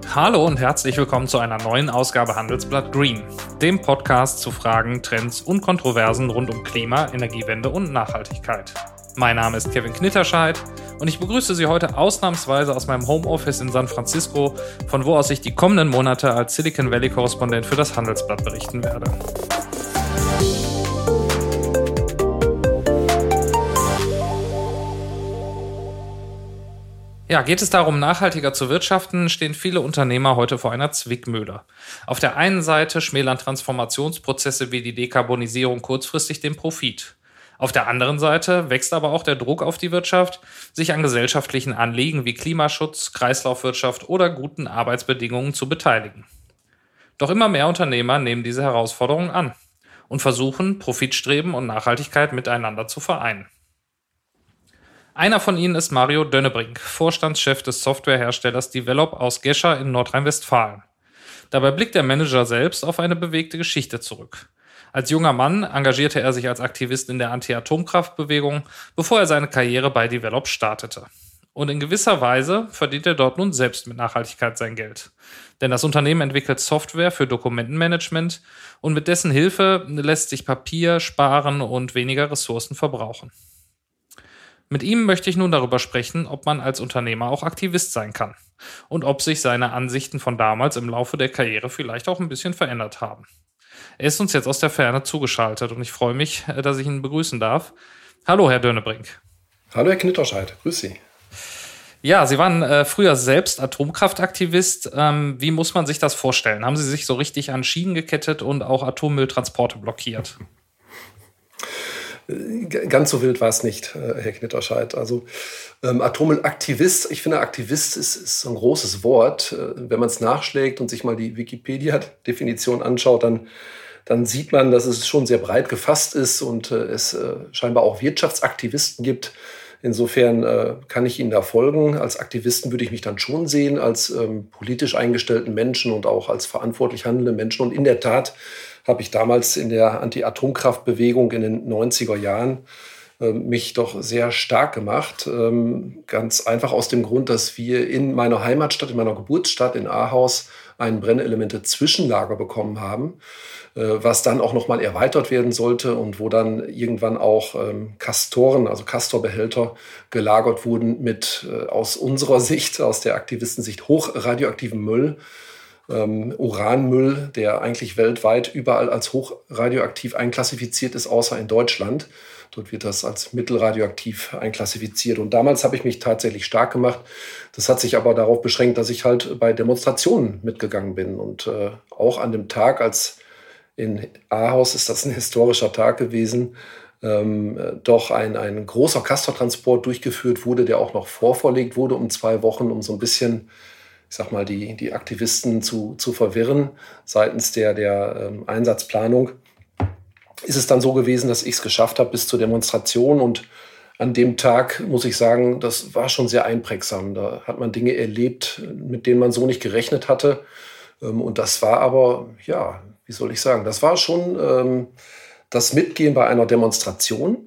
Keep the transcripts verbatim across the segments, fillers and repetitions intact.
Hallo und herzlich willkommen zu einer neuen Ausgabe Handelsblatt Green, dem Podcast zu Fragen, Trends und Kontroversen rund um Klima, Energiewende und Nachhaltigkeit. Mein Name ist Kevin Knitterscheid und ich begrüße Sie heute ausnahmsweise aus meinem Homeoffice in San Francisco, von wo aus ich die kommenden Monate als Silicon Valley-Korrespondent für das Handelsblatt berichten werde. Ja, geht es darum, nachhaltiger zu wirtschaften, stehen viele Unternehmer heute vor einer Zwickmühle. Auf der einen Seite schmälern Transformationsprozesse wie die Dekarbonisierung kurzfristig den Profit. Auf der anderen Seite wächst aber auch der Druck auf die Wirtschaft, sich an gesellschaftlichen Anliegen wie Klimaschutz, Kreislaufwirtschaft oder guten Arbeitsbedingungen zu beteiligen. Doch immer mehr Unternehmer nehmen diese Herausforderungen an und versuchen, Profitstreben und Nachhaltigkeit miteinander zu vereinen. Einer von ihnen ist Mario Dönnebrink, Vorstandschef des Softwareherstellers Develop aus Gescher in Nordrhein-Westfalen. Dabei blickt der Manager selbst auf eine bewegte Geschichte zurück. Als junger Mann engagierte er sich als Aktivist in der Anti-Atomkraftbewegung, bevor er seine Karriere bei Develop startete. Und in gewisser Weise verdient er dort nun selbst mit Nachhaltigkeit sein Geld. Denn das Unternehmen entwickelt Software für Dokumentenmanagement und mit dessen Hilfe lässt sich Papier sparen und weniger Ressourcen verbrauchen. Mit ihm möchte ich nun darüber sprechen, ob man als Unternehmer auch Aktivist sein kann und ob sich seine Ansichten von damals im Laufe der Karriere vielleicht auch ein bisschen verändert haben. Er ist uns jetzt aus der Ferne zugeschaltet und ich freue mich, dass ich ihn begrüßen darf. Hallo, Herr Dönnebrink. Hallo, Herr Knitterscheid. Grüß Sie. Ja, Sie waren äh, früher selbst Atomkraftaktivist. Ähm, wie muss man sich das vorstellen? Haben Sie sich so richtig an Schienen gekettet und auch Atommülltransporte blockiert? Ganz so wild war es nicht, Herr Knitterscheid. Also ähm, Atommüllaktivist, ich finde, Aktivist ist, ist so ein großes Wort. Wenn man es nachschlägt und sich mal die Wikipedia-Definition anschaut, dann, dann sieht man, dass es schon sehr breit gefasst ist und äh, es äh, scheinbar auch Wirtschaftsaktivisten gibt. Insofern äh, kann ich Ihnen da folgen. Als Aktivisten würde ich mich dann schon sehen, als ähm, politisch eingestellten Menschen und auch als verantwortlich handelnde Menschen. Und in der Tat habe ich damals in der Anti-Atomkraftbewegung in den neunziger Jahren äh, mich doch sehr stark gemacht. Ähm, ganz einfach aus dem Grund, dass wir in meiner Heimatstadt, in meiner Geburtsstadt in Ahaus ein Brennelemente-Zwischenlager bekommen haben, äh, was dann auch nochmal erweitert werden sollte und wo dann irgendwann auch ähm, Castoren, also Castorbehälter gelagert wurden mit äh, aus unserer Sicht, aus der Aktivistensicht hochradioaktivem Müll. Ähm, Uranmüll, der eigentlich weltweit überall als hochradioaktiv einklassifiziert ist, außer in Deutschland. Dort wird das als mittelradioaktiv einklassifiziert. Und damals habe ich mich tatsächlich stark gemacht. Das hat sich aber darauf beschränkt, dass ich halt bei Demonstrationen mitgegangen bin. Und äh, auch an dem Tag, als in Ahaus, ist das ein historischer Tag gewesen, ähm, doch ein, ein großer Castortransport durchgeführt wurde, der auch noch vorverlegt wurde um zwei Wochen, um so ein bisschen, ich sag mal, die, die Aktivisten zu, zu verwirren seitens der, der ähm, Einsatzplanung. Ist es dann so gewesen, dass ich es geschafft habe bis zur Demonstration. Und an dem Tag, muss ich sagen, das war schon sehr einprägsam. Da hat man Dinge erlebt, mit denen man so nicht gerechnet hatte. Ähm, und das war aber, ja, wie soll ich sagen, das war schon ähm, das Mitgehen bei einer Demonstration.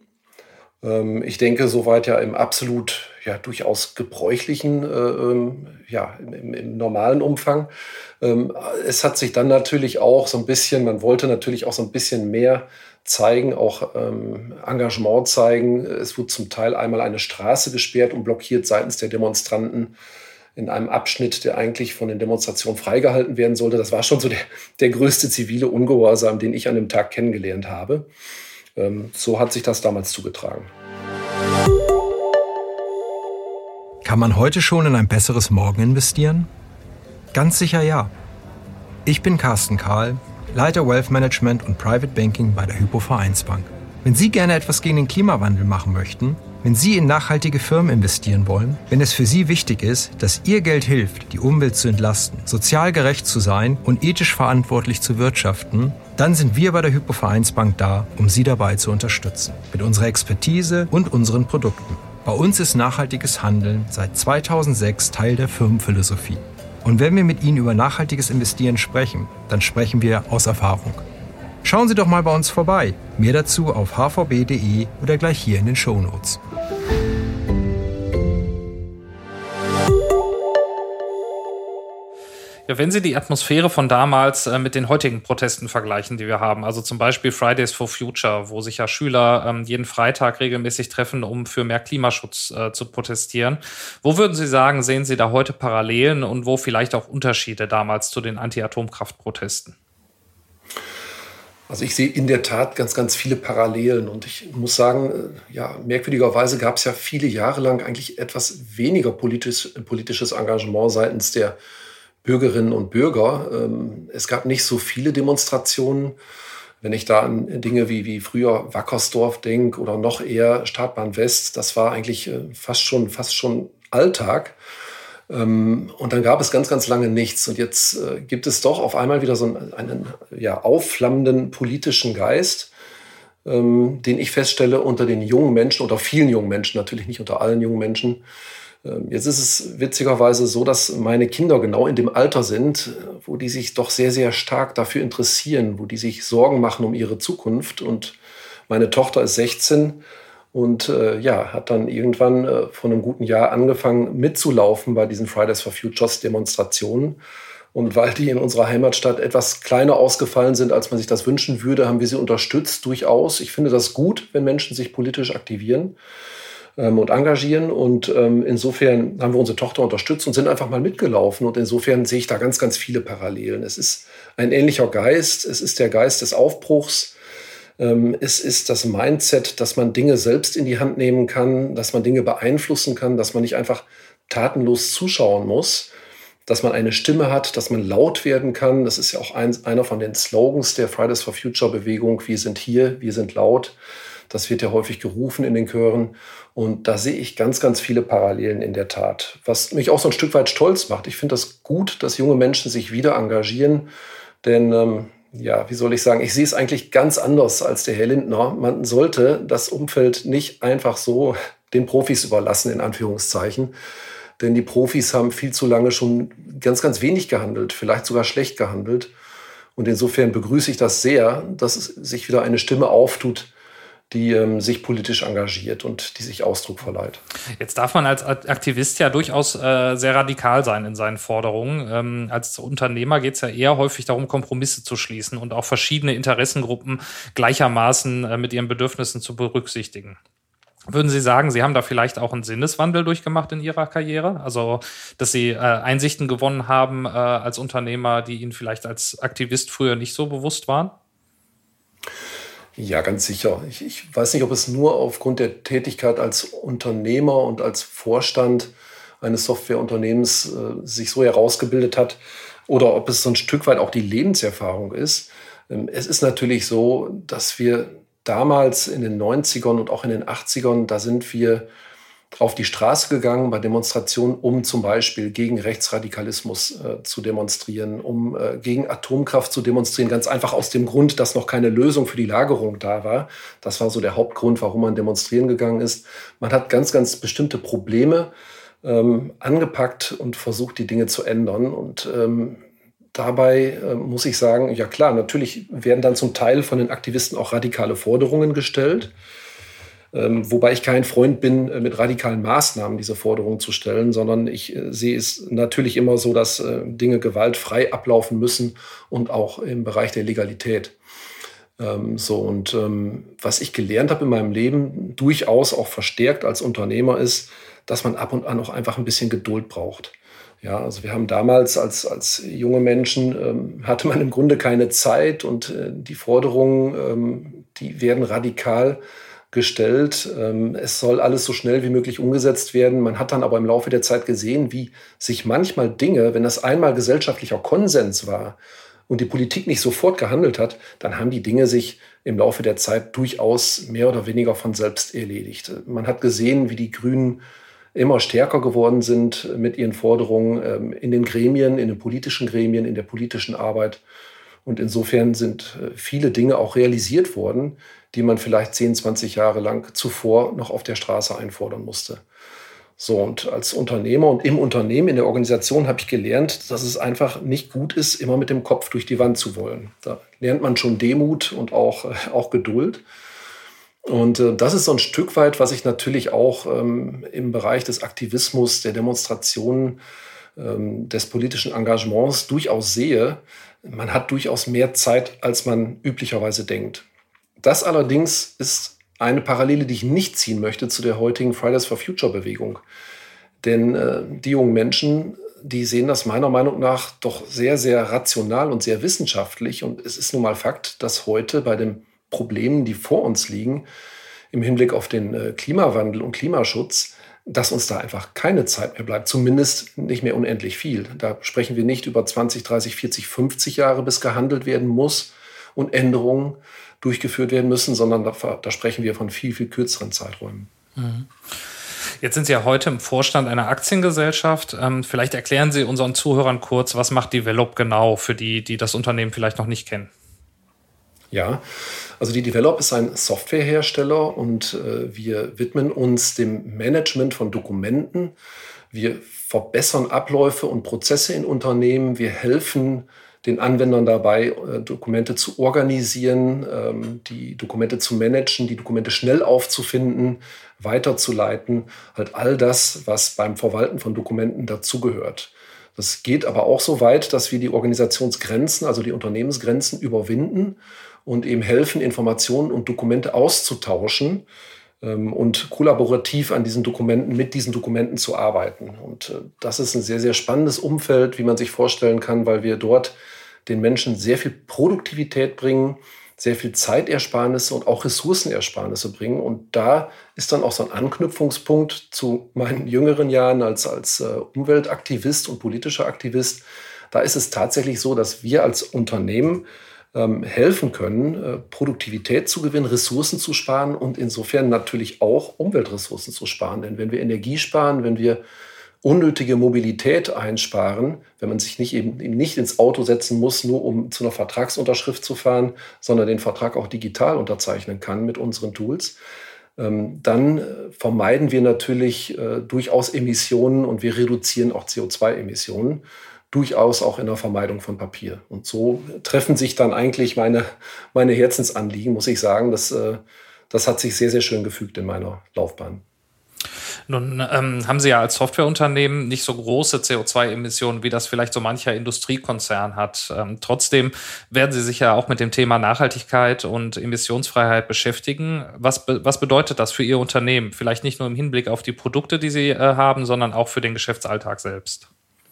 Ähm, ich denke, soweit ja im absolut ja durchaus gebräuchlichen, äh, ja, im, im normalen Umfang. Ähm, es hat sich dann natürlich auch so ein bisschen, man wollte natürlich auch so ein bisschen mehr zeigen, auch ähm, Engagement zeigen. Es wurde zum Teil einmal eine Straße gesperrt und blockiert seitens der Demonstranten in einem Abschnitt, der eigentlich von den Demonstrationen freigehalten werden sollte. Das war schon so der, der größte zivile Ungehorsam, den ich an dem Tag kennengelernt habe. Ähm, so hat sich das damals zugetragen. Kann man heute schon in ein besseres Morgen investieren? Ganz sicher ja. Ich bin Carsten Kahl, Leiter Wealth Management und Private Banking bei der Hypo Vereinsbank. Wenn Sie gerne etwas gegen den Klimawandel machen möchten, wenn Sie in nachhaltige Firmen investieren wollen, wenn es für Sie wichtig ist, dass Ihr Geld hilft, die Umwelt zu entlasten, sozial gerecht zu sein und ethisch verantwortlich zu wirtschaften, dann sind wir bei der Hypo Vereinsbank da, um Sie dabei zu unterstützen. Mit unserer Expertise und unseren Produkten. Bei uns ist nachhaltiges Handeln seit zweitausendsechs Teil der Firmenphilosophie. Und wenn wir mit Ihnen über nachhaltiges Investieren sprechen, dann sprechen wir aus Erfahrung. Schauen Sie doch mal bei uns vorbei. Mehr dazu auf h v b punkt d e oder gleich hier in den Shownotes. Ja, wenn Sie die Atmosphäre von damals äh, mit den heutigen Protesten vergleichen, die wir haben, also zum Beispiel Fridays for Future, wo sich ja Schüler ähm, jeden Freitag regelmäßig treffen, um für mehr Klimaschutz äh, zu protestieren, wo würden Sie sagen, sehen Sie da heute Parallelen und wo vielleicht auch Unterschiede damals zu den Anti-Atomkraft-Protesten? Also ich sehe in der Tat ganz, ganz viele Parallelen und ich muss sagen, ja, merkwürdigerweise gab es ja viele Jahre lang eigentlich etwas weniger politisch, politisches Engagement seitens der Bürgerinnen und Bürger. Es gab nicht so viele Demonstrationen. Wenn ich da an Dinge wie, wie früher Wackersdorf denke oder noch eher Startbahn West, das war eigentlich fast schon, fast schon Alltag. Und dann gab es ganz, ganz lange nichts. Und jetzt gibt es doch auf einmal wieder so einen, einen ja, aufflammenden politischen Geist, den ich feststelle unter den jungen Menschen oder vielen jungen Menschen, natürlich nicht unter allen jungen Menschen. Jetzt ist es witzigerweise so, dass meine Kinder genau in dem Alter sind, wo die sich doch sehr, sehr stark dafür interessieren, wo die sich Sorgen machen um ihre Zukunft. Und meine Tochter ist sechzehn und äh, ja, hat dann irgendwann äh, vor einem guten Jahr angefangen mitzulaufen bei diesen Fridays for Futures Demonstrationen. Und weil die in unserer Heimatstadt etwas kleiner ausgefallen sind, als man sich das wünschen würde, haben wir sie unterstützt, durchaus. Ich finde das gut, wenn Menschen sich politisch aktivieren und engagieren. Und ähm, insofern haben wir unsere Tochter unterstützt und sind einfach mal mitgelaufen. Und insofern sehe ich da ganz, ganz viele Parallelen. Es ist ein ähnlicher Geist. Es ist der Geist des Aufbruchs. Ähm, es ist das Mindset, dass man Dinge selbst in die Hand nehmen kann, dass man Dinge beeinflussen kann, dass man nicht einfach tatenlos zuschauen muss, dass man eine Stimme hat, dass man laut werden kann. Das ist ja auch ein, einer von den Slogans der Fridays for Future Bewegung. Wir sind hier, wir sind laut. Das wird ja häufig gerufen in den Chören. Und da sehe ich ganz, ganz viele Parallelen in der Tat. Was mich auch so ein Stück weit stolz macht. Ich finde das gut, dass junge Menschen sich wieder engagieren. Denn, ähm, ja, wie soll ich sagen, ich sehe es eigentlich ganz anders als der Herr Lindner. Man sollte das Umfeld nicht einfach so den Profis überlassen, in Anführungszeichen. Denn die Profis haben viel zu lange schon ganz, ganz wenig gehandelt, vielleicht sogar schlecht gehandelt. Und insofern begrüße ich das sehr, dass es sich wieder eine Stimme auftut, die ähm, sich politisch engagiert und die sich Ausdruck verleiht. Jetzt darf man als Aktivist ja durchaus äh, sehr radikal sein in seinen Forderungen. Ähm, als Unternehmer geht es ja eher häufig darum, Kompromisse zu schließen und auch verschiedene Interessengruppen gleichermaßen äh, mit ihren Bedürfnissen zu berücksichtigen. Würden Sie sagen, Sie haben da vielleicht auch einen Sinneswandel durchgemacht in Ihrer Karriere? Also, dass Sie äh, Einsichten gewonnen haben äh, als Unternehmer, die Ihnen vielleicht als Aktivist früher nicht so bewusst waren? Ja, ganz sicher. Ich, ich weiß nicht, ob es nur aufgrund der Tätigkeit als Unternehmer und als Vorstand eines Softwareunternehmens äh, sich so herausgebildet hat oder ob es so ein Stück weit auch die Lebenserfahrung ist. Ähm, es ist natürlich so, dass wir damals in den neunzigern und auch in den achtzigern, da sind wir auf die Straße gegangen bei Demonstrationen, um zum Beispiel gegen Rechtsradikalismus äh, zu demonstrieren, um äh, gegen Atomkraft zu demonstrieren, ganz einfach aus dem Grund, dass noch keine Lösung für die Lagerung da war. Das war so der Hauptgrund, warum man demonstrieren gegangen ist. Man hat ganz, ganz bestimmte Probleme ähm, angepackt und versucht, die Dinge zu ändern. Und ähm, dabei äh, muss ich sagen, ja klar, natürlich werden dann zum Teil von den Aktivisten auch radikale Forderungen gestellt. Ähm, wobei ich kein Freund bin, äh, mit radikalen Maßnahmen diese Forderungen zu stellen, sondern ich äh, sehe es natürlich immer so, dass äh, Dinge gewaltfrei ablaufen müssen und auch im Bereich der Legalität. Ähm, so und ähm, was ich gelernt habe in meinem Leben, durchaus auch verstärkt als Unternehmer, ist, dass man ab und an auch einfach ein bisschen Geduld braucht. Ja, also wir haben damals als, als junge Menschen, ähm, hatte man im Grunde keine Zeit und äh, die Forderungen, ähm, die werden radikal gestellt. Es soll alles so schnell wie möglich umgesetzt werden. Man hat dann aber im Laufe der Zeit gesehen, wie sich manchmal Dinge, wenn das einmal gesellschaftlicher Konsens war und die Politik nicht sofort gehandelt hat, dann haben die Dinge sich im Laufe der Zeit durchaus mehr oder weniger von selbst erledigt. Man hat gesehen, wie die Grünen immer stärker geworden sind mit ihren Forderungen in den Gremien, in den politischen Gremien, in der politischen Arbeit. Und insofern sind viele Dinge auch realisiert worden, die man vielleicht zehn, zwanzig Jahre lang zuvor noch auf der Straße einfordern musste. So, und als Unternehmer und im Unternehmen, in der Organisation habe ich gelernt, dass es einfach nicht gut ist, immer mit dem Kopf durch die Wand zu wollen. Da lernt man schon Demut und auch, äh, auch Geduld. Und äh, das ist so ein Stück weit, was ich natürlich auch ähm, im Bereich des Aktivismus, der Demonstrationen ähm, des politischen Engagements durchaus sehe, man hat durchaus mehr Zeit, als man üblicherweise denkt. Das allerdings ist eine Parallele, die ich nicht ziehen möchte zu der heutigen Fridays for Future Bewegung. Denn äh, die jungen Menschen, die sehen das meiner Meinung nach doch sehr, sehr rational und sehr wissenschaftlich. Und es ist nun mal Fakt, dass heute bei den Problemen, die vor uns liegen, im Hinblick auf den äh, Klimawandel und Klimaschutz, dass uns da einfach keine Zeit mehr bleibt, zumindest nicht mehr unendlich viel. Da sprechen wir nicht über zwanzig, dreißig, vierzig, fünfzig Jahre, bis gehandelt werden muss und Änderungen durchgeführt werden müssen, sondern da, da sprechen wir von viel, viel kürzeren Zeiträumen. Mhm. Jetzt sind Sie ja heute im Vorstand einer Aktiengesellschaft. Ähm, vielleicht erklären Sie unseren Zuhörern kurz, was macht Develop genau, für die, die das Unternehmen vielleicht noch nicht kennen. Ja, also die Develop ist ein Softwarehersteller und äh, wir widmen uns dem Management von Dokumenten. Wir verbessern Abläufe und Prozesse in Unternehmen. Wir helfen den Anwendern dabei, äh, Dokumente zu organisieren, ähm, die Dokumente zu managen, die Dokumente schnell aufzufinden, weiterzuleiten. Halt all das, was beim Verwalten von Dokumenten dazugehört. Das geht aber auch so weit, dass wir die Organisationsgrenzen, also die Unternehmensgrenzen überwinden und eben helfen, Informationen und Dokumente auszutauschen ähm, und kollaborativ an diesen Dokumenten, mit diesen Dokumenten zu arbeiten. Und äh, das ist ein sehr, sehr spannendes Umfeld, wie man sich vorstellen kann, weil wir dort den Menschen sehr viel Produktivität bringen, sehr viel Zeitersparnisse und auch Ressourcenersparnisse bringen. Und da ist dann auch so ein Anknüpfungspunkt zu meinen jüngeren Jahren als, als äh, Umweltaktivist und politischer Aktivist. Da ist es tatsächlich so, dass wir als Unternehmen ähm, helfen können, äh, Produktivität zu gewinnen, Ressourcen zu sparen und insofern natürlich auch Umweltressourcen zu sparen. Denn wenn wir Energie sparen, wenn wir unnötige Mobilität einsparen, wenn man sich nicht eben, eben nicht ins Auto setzen muss, nur um zu einer Vertragsunterschrift zu fahren, sondern den Vertrag auch digital unterzeichnen kann mit unseren Tools, ähm, dann äh, vermeiden wir natürlich äh, durchaus Emissionen und wir reduzieren auch C O zwei Emissionen, durchaus auch in der Vermeidung von Papier. Und so treffen sich dann eigentlich meine, meine Herzensanliegen, muss ich sagen. Das, äh, das hat sich sehr, sehr schön gefügt in meiner Laufbahn. Nun ähm, haben Sie ja als Softwareunternehmen nicht so große C O zwei Emissionen, wie das vielleicht so mancher Industriekonzern hat. Ähm, trotzdem werden Sie sich ja auch mit dem Thema Nachhaltigkeit und Emissionsfreiheit beschäftigen. Was, be- was bedeutet das für Ihr Unternehmen? Vielleicht nicht nur im Hinblick auf die Produkte, die Sie äh, haben, sondern auch für den Geschäftsalltag selbst.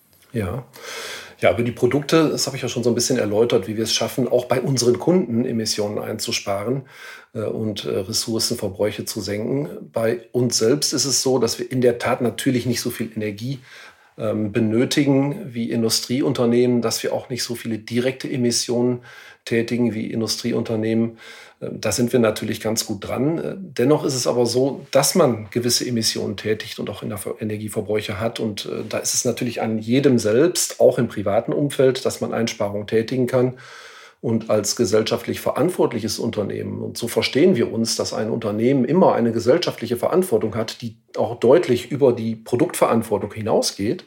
Ja. Ja, über die Produkte, das habe ich ja schon so ein bisschen erläutert, wie wir es schaffen, auch bei unseren Kunden Emissionen einzusparen äh, und äh, Ressourcenverbräuche zu senken. Bei uns selbst ist es so, dass wir in der Tat natürlich nicht so viel Energie ähm, benötigen wie Industrieunternehmen, dass wir auch nicht so viele direkte Emissionen tätigen wie Industrieunternehmen. Da sind wir natürlich ganz gut dran. Dennoch ist es aber so, dass man gewisse Emissionen tätigt und auch Energieverbräuche hat. Und da ist es natürlich an jedem selbst, auch im privaten Umfeld, dass man Einsparungen tätigen kann. Und als gesellschaftlich verantwortliches Unternehmen, und so verstehen wir uns, dass ein Unternehmen immer eine gesellschaftliche Verantwortung hat, die auch deutlich über die Produktverantwortung hinausgeht.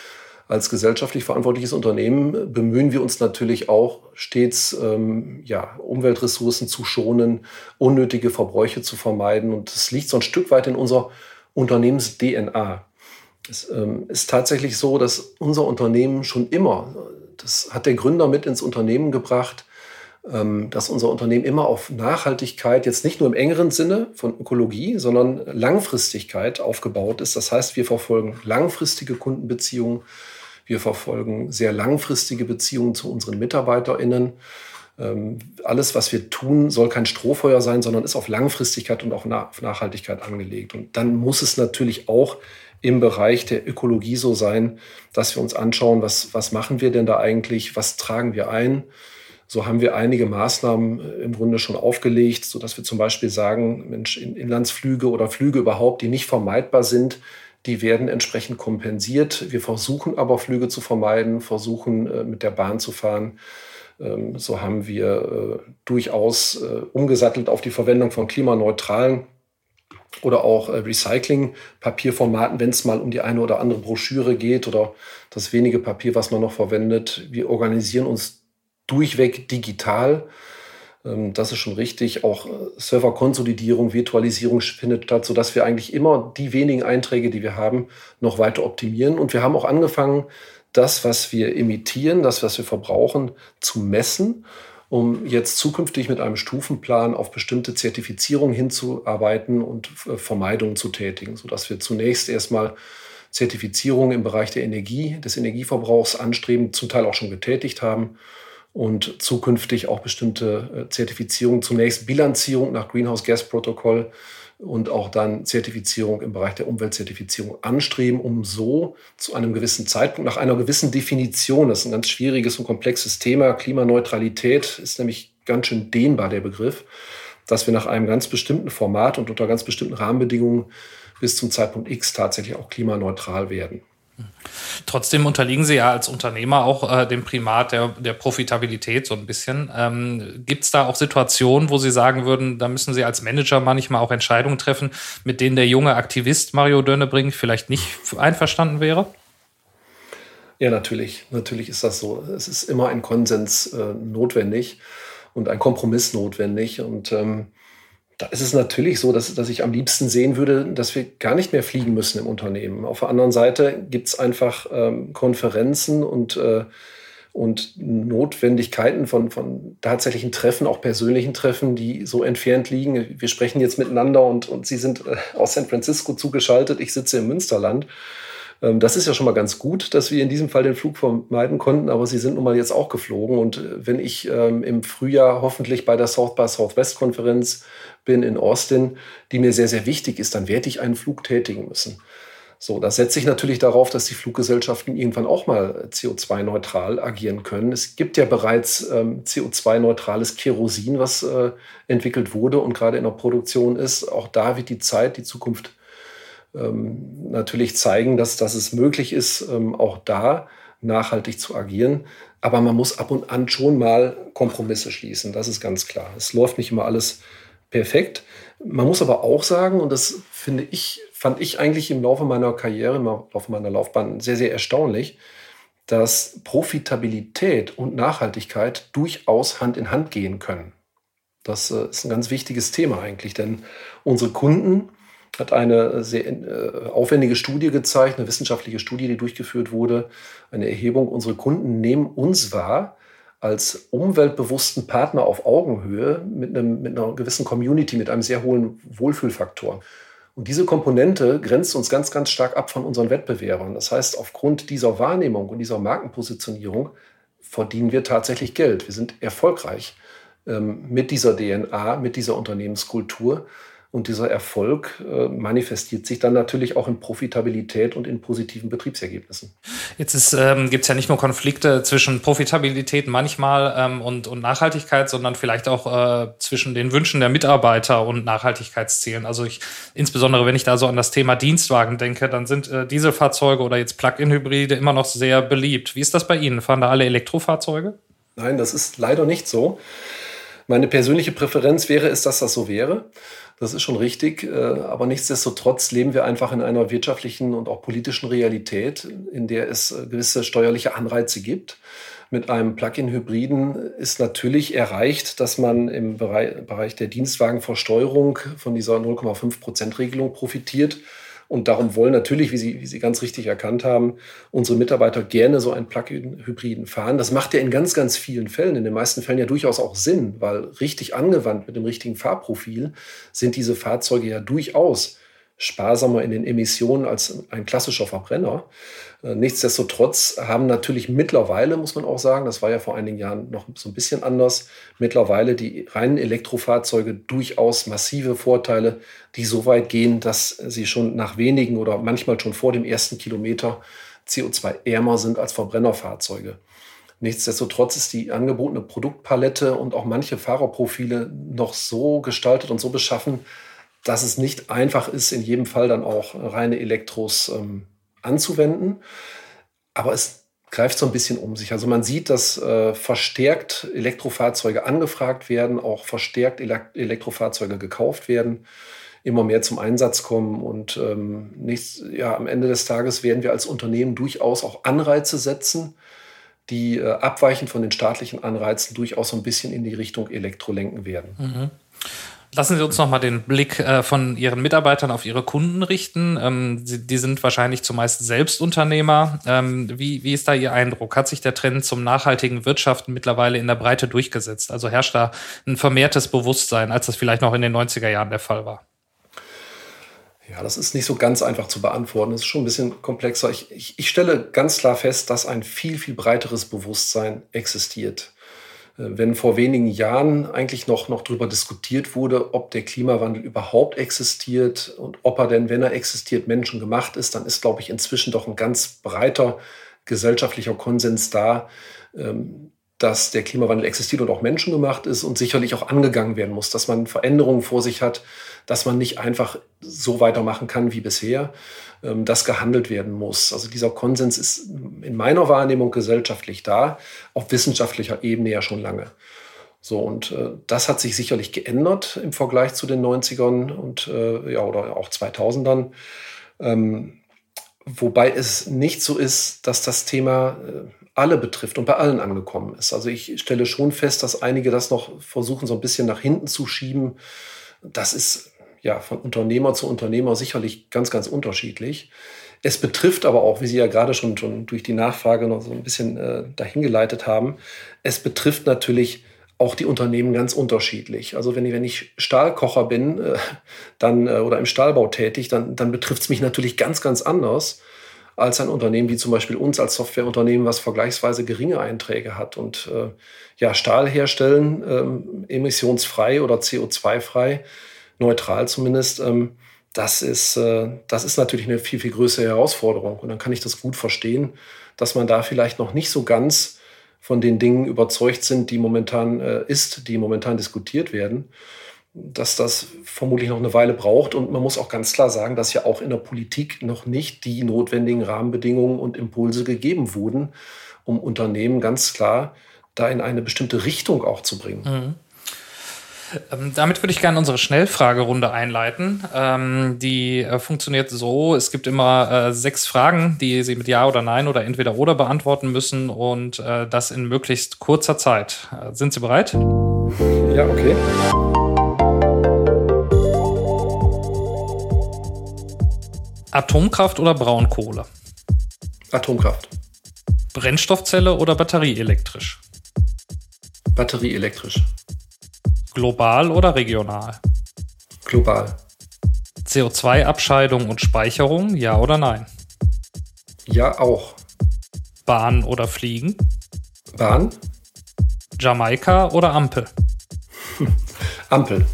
Als gesellschaftlich verantwortliches Unternehmen bemühen wir uns natürlich auch stets, ähm, ja, Umweltressourcen zu schonen, unnötige Verbräuche zu vermeiden. Und das liegt so ein Stück weit in unserer Unternehmens-D N A. Es ähm, ist tatsächlich so, dass unser Unternehmen schon immer, das hat der Gründer mit ins Unternehmen gebracht, ähm, dass unser Unternehmen immer auf Nachhaltigkeit, jetzt nicht nur im engeren Sinne von Ökologie, sondern Langfristigkeit aufgebaut ist. Das heißt, wir verfolgen langfristige Kundenbeziehungen. Wir verfolgen sehr langfristige Beziehungen zu unseren MitarbeiterInnen. Ähm, alles, was wir tun, soll kein Strohfeuer sein, sondern ist auf Langfristigkeit und auch auf Nachhaltigkeit angelegt. Und dann muss es natürlich auch im Bereich der Ökologie so sein, dass wir uns anschauen, was, was machen wir denn da eigentlich, was tragen wir ein. So haben wir einige Maßnahmen im Grunde schon aufgelegt, sodass wir zum Beispiel sagen, Mensch, Inlandsflüge oder Flüge überhaupt, die nicht vermeidbar sind, die werden entsprechend kompensiert. Wir versuchen aber Flüge zu vermeiden, versuchen äh, mit der Bahn zu fahren. Ähm, so haben wir äh, durchaus äh, umgesattelt auf die Verwendung von klimaneutralen oder auch äh, Recycling-Papierformaten, wenn es mal um die eine oder andere Broschüre geht oder das wenige Papier, was man noch verwendet. Wir organisieren uns durchweg digital. Das ist schon richtig. Auch Serverkonsolidierung, Virtualisierung findet statt, sodass wir eigentlich immer die wenigen Einträge, die wir haben, noch weiter optimieren. Und wir haben auch angefangen, das, was wir emittieren, das, was wir verbrauchen, zu messen, um jetzt zukünftig mit einem Stufenplan auf bestimmte Zertifizierungen hinzuarbeiten und Vermeidungen zu tätigen, sodass wir zunächst erstmal Zertifizierungen im Bereich der Energie, des Energieverbrauchs anstreben, zum Teil auch schon getätigt haben und zukünftig auch bestimmte Zertifizierungen, zunächst Bilanzierung nach Greenhouse-Gas-Protokoll und auch dann Zertifizierung im Bereich der Umweltzertifizierung anstreben, um so zu einem gewissen Zeitpunkt, nach einer gewissen Definition, das ist ein ganz schwieriges und komplexes Thema, Klimaneutralität ist nämlich ganz schön dehnbar, der Begriff, dass wir nach einem ganz bestimmten Format und unter ganz bestimmten Rahmenbedingungen bis zum Zeitpunkt X tatsächlich auch klimaneutral werden. Trotzdem unterliegen Sie ja als Unternehmer auch äh, dem Primat der, der Profitabilität so ein bisschen. Ähm, gibt es da auch Situationen, wo Sie sagen würden, da müssen Sie als Manager manchmal auch Entscheidungen treffen, mit denen der junge Aktivist Mario Dönnebrink vielleicht nicht einverstanden wäre? Ja, natürlich. Natürlich ist das so. Es ist immer ein Konsens äh, notwendig und ein Kompromiss notwendig. Und ähm, da ist es natürlich so, dass, dass ich am liebsten sehen würde, dass wir gar nicht mehr fliegen müssen im Unternehmen. Auf der anderen Seite gibt es einfach ähm, Konferenzen und, äh, und Notwendigkeiten von, von tatsächlichen Treffen, auch persönlichen Treffen, die so entfernt liegen. Wir sprechen jetzt miteinander und, und Sie sind äh, aus San Francisco zugeschaltet. Ich sitze im Münsterland. Ähm, das ist ja schon mal ganz gut, dass wir in diesem Fall den Flug vermeiden konnten, aber Sie sind nun mal jetzt auch geflogen. Und äh, wenn ich ähm, im Frühjahr hoffentlich bei der South by Southwest-Konferenz bin in Austin, die mir sehr, sehr wichtig ist, dann werde ich einen Flug tätigen müssen. So, das setzt sich natürlich darauf, dass die Fluggesellschaften irgendwann auch mal C O zwei neutral agieren können. Es gibt ja bereits ähm, C O zwei neutrales Kerosin, was äh, entwickelt wurde und gerade in der Produktion ist. Auch da wird die Zeit, die Zukunft ähm, natürlich zeigen, dass, dass es möglich ist, ähm, auch da nachhaltig zu agieren. Aber man muss ab und an schon mal Kompromisse schließen, das ist ganz klar. Es läuft nicht immer alles perfekt. Man muss aber auch sagen, und das finde ich, fand ich eigentlich im Laufe meiner Karriere, im Laufe meiner Laufbahn sehr, sehr erstaunlich, dass Profitabilität und Nachhaltigkeit durchaus Hand in Hand gehen können. Das äh, ist ein ganz wichtiges Thema eigentlich, denn unsere Kunden, hat eine sehr äh, aufwendige Studie gezeigt, eine wissenschaftliche Studie, die durchgeführt wurde, eine Erhebung. Unsere Kunden nehmen uns wahr als umweltbewussten Partner auf Augenhöhe mit, einem, mit einer gewissen Community, mit einem sehr hohen Wohlfühlfaktor. Und diese Komponente grenzt uns ganz, ganz stark ab von unseren Wettbewerbern. Das heißt, aufgrund dieser Wahrnehmung und dieser Markenpositionierung verdienen wir tatsächlich Geld. Wir sind erfolgreich ähm, mit dieser D N A, mit dieser Unternehmenskultur. Und dieser Erfolg äh, manifestiert sich dann natürlich auch in Profitabilität und in positiven Betriebsergebnissen. Jetzt ähm, gibt es ja nicht nur Konflikte zwischen Profitabilität manchmal ähm, und, und Nachhaltigkeit, sondern vielleicht auch äh, zwischen den Wünschen der Mitarbeiter und Nachhaltigkeitszielen. Also ich, insbesondere wenn ich da so an das Thema Dienstwagen denke, dann sind äh, Dieselfahrzeuge oder jetzt Plug-in-Hybride immer noch sehr beliebt. Wie ist das bei Ihnen? Fahren da alle Elektrofahrzeuge? Nein, das ist leider nicht so. Meine persönliche Präferenz wäre es, dass das so wäre. Das ist schon richtig, aber nichtsdestotrotz leben wir einfach in einer wirtschaftlichen und auch politischen Realität, in der es gewisse steuerliche Anreize gibt. Mit einem Plug-in-Hybriden ist natürlich erreicht, dass man im Bereich der Dienstwagenversteuerung von dieser null Komma fünf Prozent Regelung profitiert. Und darum wollen natürlich, wie Sie, wie Sie ganz richtig erkannt haben, unsere Mitarbeiter gerne so einen Plug-in-Hybriden fahren. Das macht ja in ganz, ganz vielen Fällen, in den meisten Fällen ja durchaus auch Sinn, weil richtig angewandt mit dem richtigen Fahrprofil sind diese Fahrzeuge ja durchaus sparsamer in den Emissionen als ein klassischer Verbrenner. Nichtsdestotrotz haben natürlich mittlerweile, muss man auch sagen, das war ja vor einigen Jahren noch so ein bisschen anders, mittlerweile die reinen Elektrofahrzeuge durchaus massive Vorteile, die so weit gehen, dass sie schon nach wenigen oder manchmal schon vor dem ersten Kilometer C O zwei ärmer sind als Verbrennerfahrzeuge. Nichtsdestotrotz ist die angebotene Produktpalette und auch manche Fahrerprofile noch so gestaltet und so beschaffen, dass es nicht einfach ist, in jedem Fall dann auch reine Elektros ähm, anzuwenden. Aber es greift so ein bisschen um sich. Also man sieht, dass äh, verstärkt Elektrofahrzeuge angefragt werden, auch verstärkt Ele- Elektrofahrzeuge gekauft werden, immer mehr zum Einsatz kommen. Und ähm, nichts, ja, am Ende des Tages werden wir als Unternehmen durchaus auch Anreize setzen, die äh, abweichend von den staatlichen Anreizen durchaus so ein bisschen in die Richtung Elektro lenken werden. Mhm. Lassen Sie uns noch mal den Blick äh, von Ihren Mitarbeitern auf Ihre Kunden richten. Ähm, Sie, die sind wahrscheinlich zumeist Selbstunternehmer. Ähm, wie, wie ist da Ihr Eindruck? Hat sich der Trend zum nachhaltigen Wirtschaften mittlerweile in der Breite durchgesetzt? Also herrscht da ein vermehrtes Bewusstsein, als das vielleicht noch in den neunziger Jahren der Fall war? Ja, das ist nicht so ganz einfach zu beantworten. Das ist schon ein bisschen komplexer. Ich, ich, ich stelle ganz klar fest, dass ein viel, viel breiteres Bewusstsein existiert. Wenn vor wenigen Jahren eigentlich noch, noch darüber diskutiert wurde, ob der Klimawandel überhaupt existiert und ob er denn, wenn er existiert, menschengemacht ist, dann ist, glaube ich, inzwischen doch ein ganz breiter gesellschaftlicher Konsens da, dass der Klimawandel existiert und auch menschengemacht ist und sicherlich auch angegangen werden muss, dass man Veränderungen vor sich hat, dass man nicht einfach so weitermachen kann wie bisher, dass gehandelt werden muss. Also dieser Konsens ist in meiner Wahrnehmung gesellschaftlich da, auf wissenschaftlicher Ebene ja schon lange. So, und äh, das hat sich sicherlich geändert im Vergleich zu den neunzigern und äh, ja, oder auch zweitausendern. Ähm, wobei es nicht so ist, dass das Thema äh, alle betrifft und bei allen angekommen ist. Also ich stelle schon fest, dass einige das noch versuchen, so ein bisschen nach hinten zu schieben. Das ist ja von Unternehmer zu Unternehmer sicherlich ganz, ganz unterschiedlich. Es betrifft aber auch, wie Sie ja gerade schon, schon durch die Nachfrage noch so ein bisschen äh, dahingeleitet haben, es betrifft natürlich auch die Unternehmen ganz unterschiedlich. Also wenn ich, wenn ich Stahlkocher bin äh, dann, äh, oder im Stahlbau tätig, dann, dann betrifft es mich natürlich ganz, ganz anders als ein Unternehmen wie zum Beispiel uns als Softwareunternehmen, was vergleichsweise geringe Einträge hat. Und äh, ja, Stahl herstellen, ähm, emissionsfrei oder C O zwei frei, neutral zumindest, ähm, das ist, äh, das ist natürlich eine viel, viel größere Herausforderung. Und dann kann ich das gut verstehen, dass man da vielleicht noch nicht so ganz von den Dingen überzeugt sind, die momentan äh, ist, die momentan diskutiert werden, dass das vermutlich noch eine Weile braucht. Und man muss auch ganz klar sagen, dass ja auch in der Politik noch nicht die notwendigen Rahmenbedingungen und Impulse gegeben wurden, um Unternehmen ganz klar da in eine bestimmte Richtung auch zu bringen. Mhm. Ähm, damit würde ich gerne unsere Schnellfragerunde einleiten. Ähm, die äh, funktioniert so, es gibt immer äh, sechs Fragen, die Sie mit Ja oder Nein oder entweder oder beantworten müssen und äh, das in möglichst kurzer Zeit. Äh, sind Sie bereit? Ja, okay. Atomkraft oder Braunkohle? Atomkraft. Brennstoffzelle oder batterieelektrisch? Batterieelektrisch. Global oder regional? Global. C O zwei Abscheidung und Speicherung, ja oder nein? Ja, auch. Bahn oder Fliegen? Bahn. Jamaika oder Ampel? Ampel.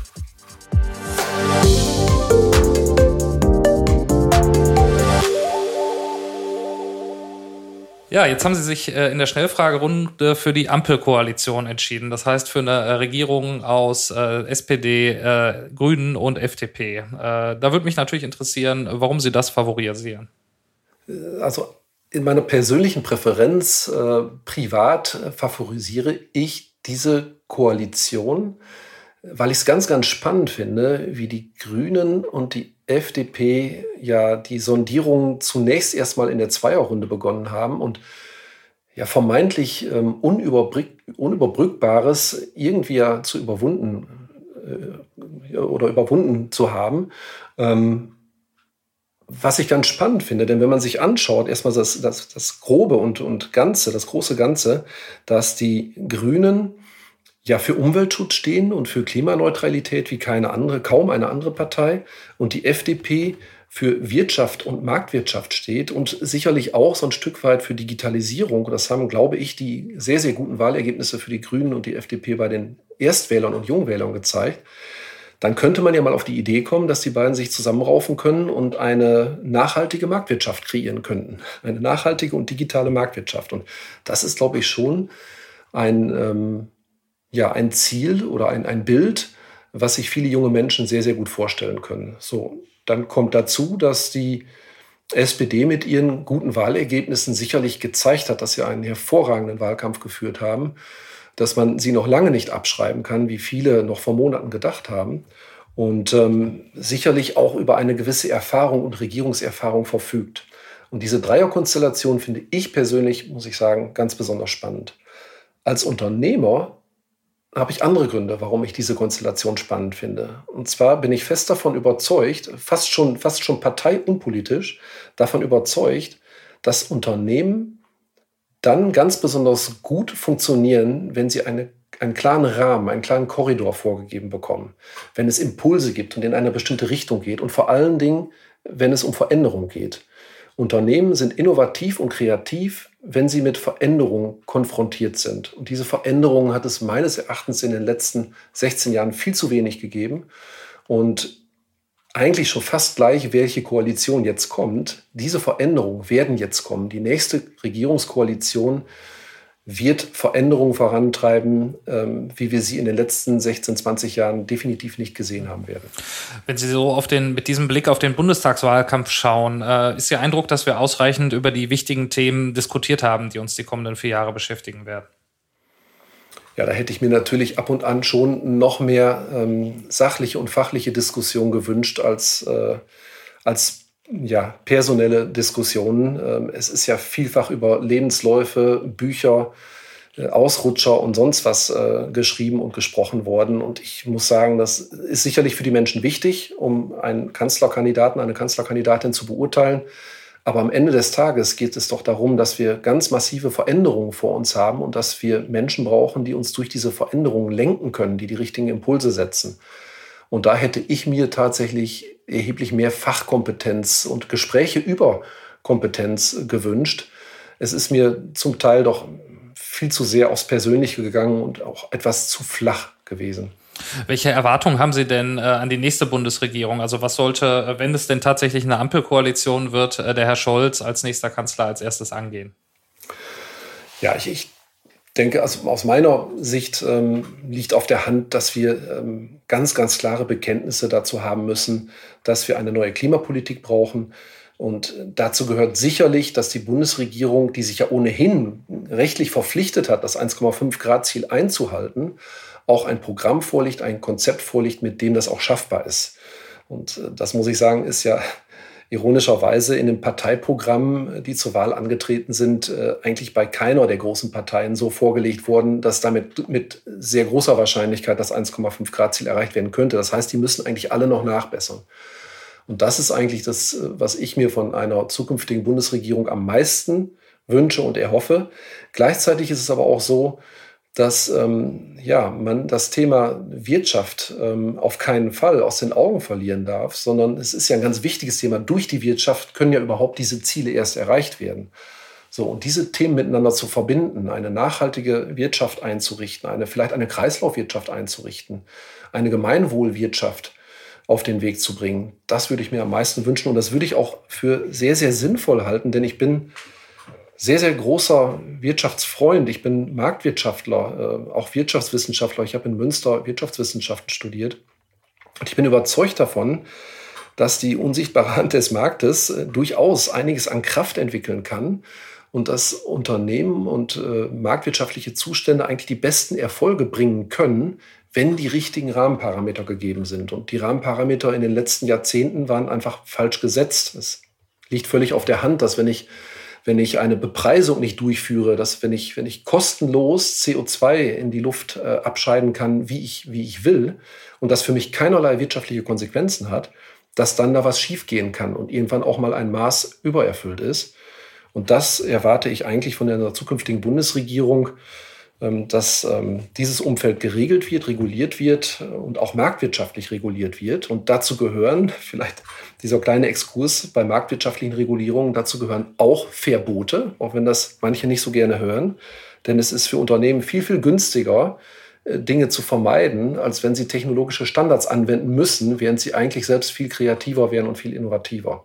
Ja, jetzt haben Sie sich äh, in der Schnellfragerunde für die Ampelkoalition entschieden. Das heißt für eine äh, Regierung aus äh, S P D, äh, Grünen und F D P. Äh, da würde mich natürlich interessieren, warum Sie das favorisieren. Also in meiner persönlichen Präferenz äh, privat äh, favorisiere ich diese Koalition, weil ich es ganz, ganz spannend finde, wie die Grünen und die F D P ja die Sondierung zunächst erstmal in der Zweierrunde begonnen haben und ja vermeintlich ähm, unüberbrück- Unüberbrückbares irgendwie ja zu überwunden äh, oder überwunden zu haben. Ähm, was ich ganz spannend finde, denn wenn man sich anschaut, erstmal das, das, das Grobe und, und Ganze, das große Ganze, dass die Grünen ja für Umweltschutz stehen und für Klimaneutralität wie keine andere, kaum eine andere Partei und die F D P für Wirtschaft und Marktwirtschaft steht und sicherlich auch so ein Stück weit für Digitalisierung. Das haben, glaube ich, die sehr, sehr guten Wahlergebnisse für die Grünen und die F D P bei den Erstwählern und Jungwählern gezeigt. Dann könnte man ja mal auf die Idee kommen, dass die beiden sich zusammenraufen können und eine nachhaltige Marktwirtschaft kreieren könnten. Eine nachhaltige und digitale Marktwirtschaft. Und das ist, glaube ich, schon ein ähm, ja, ein Ziel oder ein, ein Bild, was sich viele junge Menschen sehr, sehr gut vorstellen können. So, dann kommt dazu, dass die S P D mit ihren guten Wahlergebnissen sicherlich gezeigt hat, dass sie einen hervorragenden Wahlkampf geführt haben, dass man sie noch lange nicht abschreiben kann, wie viele noch vor Monaten gedacht haben und ähm, sicherlich auch über eine gewisse Erfahrung und Regierungserfahrung verfügt. Und diese Dreierkonstellation finde ich persönlich, muss ich sagen, ganz besonders spannend. Als Unternehmer habe ich andere Gründe, warum ich diese Konstellation spannend finde. Und zwar bin ich fest davon überzeugt, fast schon, fast schon parteiunpolitisch, davon überzeugt, dass Unternehmen dann ganz besonders gut funktionieren, wenn sie eine, einen klaren Rahmen, einen klaren Korridor vorgegeben bekommen. Wenn es Impulse gibt und in eine bestimmte Richtung geht und vor allen Dingen, wenn es um Veränderung geht. Unternehmen sind innovativ und kreativ, wenn sie mit Veränderungen konfrontiert sind. Und diese Veränderungen hat es meines Erachtens in den letzten sechzehn Jahren viel zu wenig gegeben. Und eigentlich schon fast gleich, welche Koalition jetzt kommt. Diese Veränderungen werden jetzt kommen. Die nächste Regierungskoalition wird Veränderungen vorantreiben, ähm, wie wir sie in den letzten sechzehn, zwanzig Jahren definitiv nicht gesehen haben werden. Wenn Sie so auf den, mit diesem Blick auf den Bundestagswahlkampf schauen, äh, ist Ihr Eindruck, dass wir ausreichend über die wichtigen Themen diskutiert haben, die uns die kommenden vier Jahre beschäftigen werden? Ja, da hätte ich mir natürlich ab und an schon noch mehr ähm, sachliche und fachliche Diskussion gewünscht als, äh, als ja, personelle Diskussionen. Ähm, es ist ja vielfach über Lebensläufe, Bücher, äh, Ausrutscher und sonst was äh, geschrieben und gesprochen worden. Und ich muss sagen, das ist sicherlich für die Menschen wichtig, um einen Kanzlerkandidaten, eine Kanzlerkandidatin zu beurteilen. Aber am Ende des Tages geht es doch darum, dass wir ganz massive Veränderungen vor uns haben und dass wir Menschen brauchen, die uns durch diese Veränderungen lenken können, die die richtigen Impulse setzen. Und da hätte ich mir tatsächlich erheblich mehr Fachkompetenz und Gespräche über Kompetenz gewünscht. Es ist mir zum Teil doch viel zu sehr aufs Persönliche gegangen und auch etwas zu flach gewesen. Welche Erwartungen haben Sie denn äh, an die nächste Bundesregierung? Also was sollte, wenn es denn tatsächlich eine Ampelkoalition wird, äh, der Herr Scholz als nächster Kanzler als erstes angehen? Ja, ich, ich denke, also aus meiner Sicht ähm, liegt auf der Hand, dass wir ähm, ganz, ganz klare Bekenntnisse dazu haben müssen, dass wir eine neue Klimapolitik brauchen. Und dazu gehört sicherlich, dass die Bundesregierung, die sich ja ohnehin rechtlich verpflichtet hat, das eins Komma fünf Grad Ziel einzuhalten, auch ein Programm vorliegt, ein Konzept vorliegt, mit dem das auch schaffbar ist. Und das, muss ich sagen, ist ja ironischerweise in den Parteiprogrammen, die zur Wahl angetreten sind, eigentlich bei keiner der großen Parteien so vorgelegt worden, dass damit mit sehr großer Wahrscheinlichkeit das eins Komma fünf Grad Ziel erreicht werden könnte. Das heißt, die müssen eigentlich alle noch nachbessern. Und das ist eigentlich das, was ich mir von einer zukünftigen Bundesregierung am meisten wünsche und erhoffe. Gleichzeitig ist es aber auch so, dass ähm, ja, man das Thema Wirtschaft ähm, auf keinen Fall aus den Augen verlieren darf, sondern es ist ja ein ganz wichtiges Thema. Durch die Wirtschaft können ja überhaupt diese Ziele erst erreicht werden. So, und diese Themen miteinander zu verbinden, eine nachhaltige Wirtschaft einzurichten, eine, vielleicht eine Kreislaufwirtschaft einzurichten, eine Gemeinwohlwirtschaft auf den Weg zu bringen, das würde ich mir am meisten wünschen. Und das würde ich auch für sehr, sehr sinnvoll halten, denn ich bin sehr, sehr großer Wirtschaftsfreund. Ich bin Marktwirtschaftler, äh, auch Wirtschaftswissenschaftler. Ich habe in Münster Wirtschaftswissenschaften studiert. Und ich bin überzeugt davon, dass die unsichtbare Hand des Marktes äh, durchaus einiges an Kraft entwickeln kann und dass Unternehmen und äh, marktwirtschaftliche Zustände eigentlich die besten Erfolge bringen können, wenn die richtigen Rahmenparameter gegeben sind. Und die Rahmenparameter in den letzten Jahrzehnten waren einfach falsch gesetzt. Es liegt völlig auf der Hand, dass wenn ich Wenn ich eine Bepreisung nicht durchführe, dass wenn ich, wenn ich kostenlos C O zwei in die Luft äh, abscheiden kann, wie ich, wie ich will, und das für mich keinerlei wirtschaftliche Konsequenzen hat, dass dann da was schiefgehen kann und irgendwann auch mal ein Maß übererfüllt ist. Und das erwarte ich eigentlich von der zukünftigen Bundesregierung, ähm, dass ähm, dieses Umfeld geregelt wird, reguliert wird und auch marktwirtschaftlich reguliert wird. Und dazu gehören, vielleicht dieser kleine Exkurs bei marktwirtschaftlichen Regulierungen, dazu gehören auch Verbote, auch wenn das manche nicht so gerne hören. Denn es ist für Unternehmen viel, viel günstiger, Dinge zu vermeiden, als wenn sie technologische Standards anwenden müssen, während sie eigentlich selbst viel kreativer wären und viel innovativer.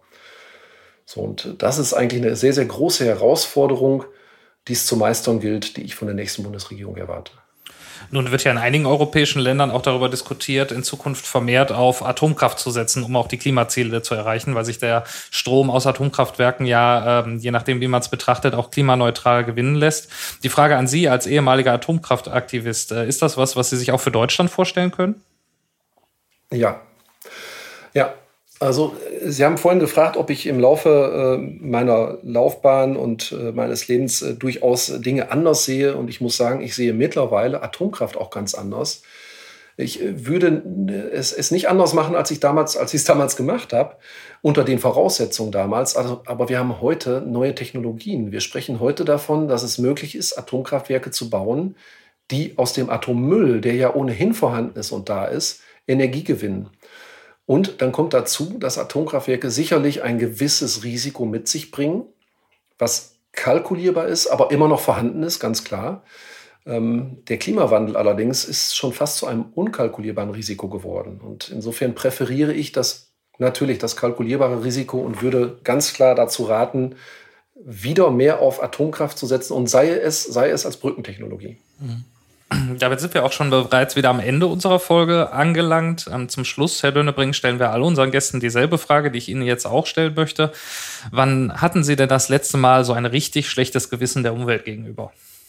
So, und das ist eigentlich eine sehr, sehr große Herausforderung, die es zu meistern gilt, die ich von der nächsten Bundesregierung erwarte. Nun wird ja in einigen europäischen Ländern auch darüber diskutiert, in Zukunft vermehrt auf Atomkraft zu setzen, um auch die Klimaziele zu erreichen, weil sich der Strom aus Atomkraftwerken ja, ähm, je nachdem, wie man es betrachtet, auch klimaneutral gewinnen lässt. Die Frage an Sie als ehemaliger Atomkraftaktivist, äh, ist das was, was Sie sich auch für Deutschland vorstellen können? Ja, ja. Also Sie haben vorhin gefragt, ob ich im Laufe äh, meiner Laufbahn und äh, meines Lebens äh, durchaus Dinge anders sehe. Und ich muss sagen, ich sehe mittlerweile Atomkraft auch ganz anders. Ich äh, würde es, es nicht anders machen, als ich damals, als ich es damals gemacht habe, unter den Voraussetzungen damals. Also, aber wir haben heute neue Technologien. Wir sprechen heute davon, dass es möglich ist, Atomkraftwerke zu bauen, die aus dem Atommüll, der ja ohnehin vorhanden ist und da ist, Energie gewinnen. Und dann kommt dazu, dass Atomkraftwerke sicherlich ein gewisses Risiko mit sich bringen, was kalkulierbar ist, aber immer noch vorhanden ist, ganz klar. Ähm, der Klimawandel allerdings ist schon fast zu einem unkalkulierbaren Risiko geworden. Und insofern präferiere ich das natürlich das kalkulierbare Risiko und würde ganz klar dazu raten, wieder mehr auf Atomkraft zu setzen und sei es, sei es als Brückentechnologie. Mhm. Damit sind wir auch schon bereits wieder am Ende unserer Folge angelangt. Ähm, zum Schluss, Herr Dönebring, stellen wir all unseren Gästen dieselbe Frage, die ich Ihnen jetzt auch stellen möchte. Wann hatten Sie denn das letzte Mal so ein richtig schlechtes Gewissen der Umwelt gegenüber?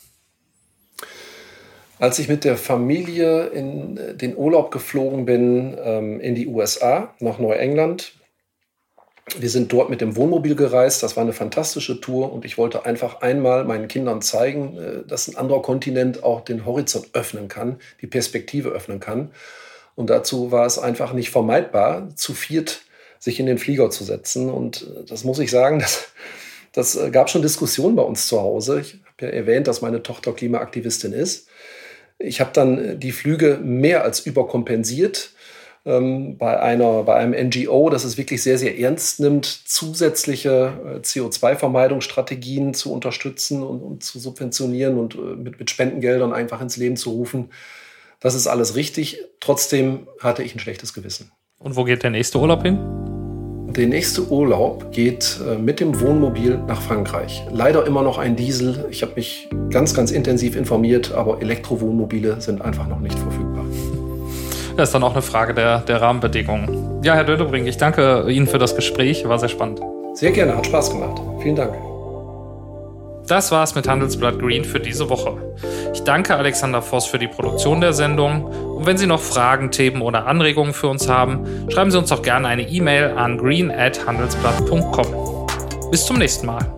Als ich mit der Familie in den Urlaub geflogen bin, ähm, in die U S A, nach Neuengland. Wir sind dort mit dem Wohnmobil gereist, das war eine fantastische Tour und ich wollte einfach einmal meinen Kindern zeigen, dass ein anderer Kontinent auch den Horizont öffnen kann, die Perspektive öffnen kann. Und dazu war es einfach nicht vermeidbar, zu viert sich in den Flieger zu setzen. Und das muss ich sagen, das, das gab schon Diskussionen bei uns zu Hause. Ich habe ja erwähnt, dass meine Tochter Klimaaktivistin ist. Ich habe dann die Flüge mehr als überkompensiert. Bei, einer, bei einem N G O, das es wirklich sehr, sehr ernst nimmt, zusätzliche C O zwei Vermeidungsstrategien zu unterstützen und, und zu subventionieren und mit, mit Spendengeldern einfach ins Leben zu rufen. Das ist alles richtig. Trotzdem hatte ich ein schlechtes Gewissen. Und wo geht der nächste Urlaub hin? Der nächste Urlaub geht mit dem Wohnmobil nach Frankreich. Leider immer noch ein Diesel. Ich habe mich ganz, ganz intensiv informiert, aber Elektrowohnmobile sind einfach noch nicht verfügbar. Das ist dann auch eine Frage der, der Rahmenbedingungen. Ja, Herr Dönebring, ich danke Ihnen für das Gespräch. War sehr spannend. Sehr gerne, hat Spaß gemacht. Vielen Dank. Das war's mit Handelsblatt Green für diese Woche. Ich danke Alexander Voss für die Produktion der Sendung. Und wenn Sie noch Fragen, Themen oder Anregungen für uns haben, schreiben Sie uns doch gerne eine E-Mail an green at handelsblatt punkt com. Bis zum nächsten Mal.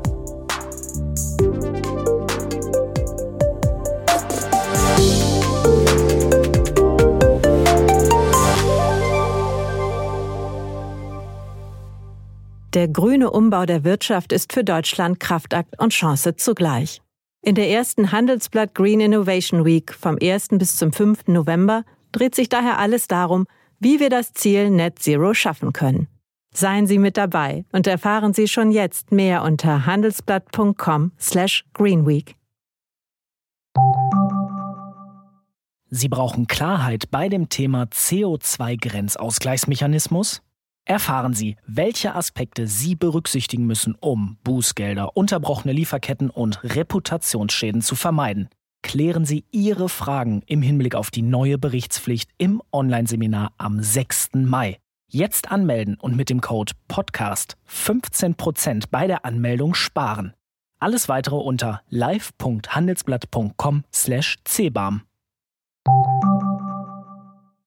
Der grüne Umbau der Wirtschaft ist für Deutschland Kraftakt und Chance zugleich. In der ersten Handelsblatt Green Innovation Week vom ersten bis zum fünften November dreht sich daher alles darum, wie wir das Ziel Net Zero schaffen können. Seien Sie mit dabei und erfahren Sie schon jetzt mehr unter handelsblatt punkt com slash greenweek. Sie brauchen Klarheit bei dem Thema C O zwei Grenzausgleichsmechanismus? Erfahren Sie, welche Aspekte Sie berücksichtigen müssen, um Bußgelder, unterbrochene Lieferketten und Reputationsschäden zu vermeiden. Klären Sie Ihre Fragen im Hinblick auf die neue Berichtspflicht im Online-Seminar am sechsten Mai. Jetzt anmelden und mit dem Code Podcast fünfzehn Prozent bei der Anmeldung sparen. Alles weitere unter live punkt handelsblatt punkt com slash c b a m.